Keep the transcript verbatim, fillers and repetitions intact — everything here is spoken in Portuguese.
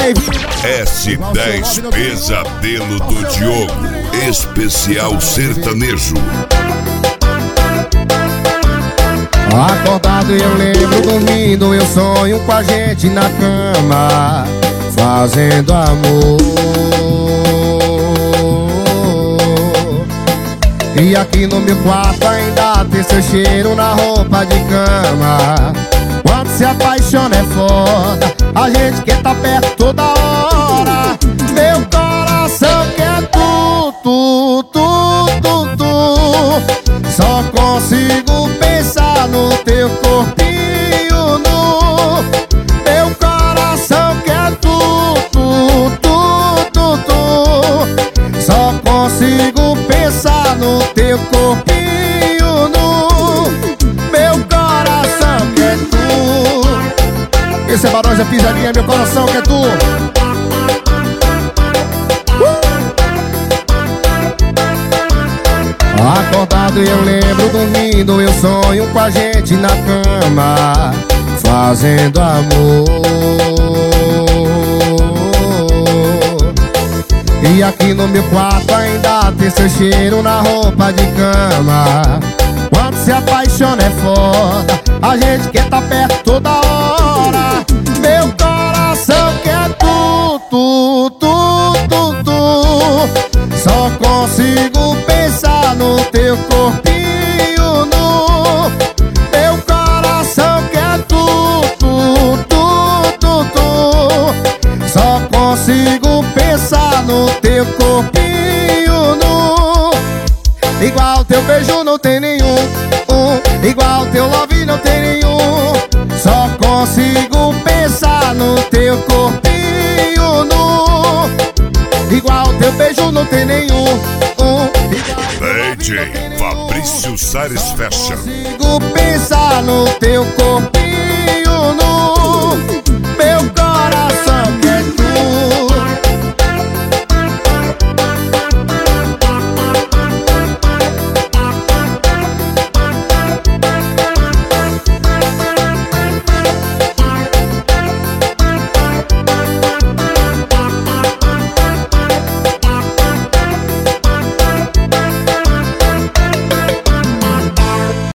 bem-vinda. S dez Pesadelo do Diogo, especial sertanejo. Acordado eu lembro, dormindo eu sonho com a gente na cama, fazendo amor. E aqui no meu quarto ainda tem seu cheiro na roupa de cama. Quando se apaixona é foda, a gente quer tá perto toda hora. Meu coração quer tu, tu, tu, tu, tu. Só consigo pensar no teu corpinho nu. Meu coração quer tu, tu, tu, tu, tu. Só consigo pensar no teu corpinho nu. Meu coração quer tu. Esse é Barões da Pisadinha, meu coração quer tu. Acordado eu lembro, dormindo eu sonho com a gente na cama, fazendo amor. E aqui no meu quarto ainda tem seu cheiro na roupa de cama. Quando se apaixona é foda, a gente quer tá perto toda hora. Meu coração quer tu, tu, tu, tu, tu. Só consigo pensar no teu corpinho nu. Meu coração quer tu, tu, tu, tu, tu. Só consigo pensar no teu corpinho nu. Igual teu beijo não tem nenhum, um. Igual teu love não tem nenhum. Só consigo pensar no teu corpinho nu. Igual teu beijo não tem nenhum, um. D J Fabrício Sares Fashion. Consigo pensar no teu corpinho nu.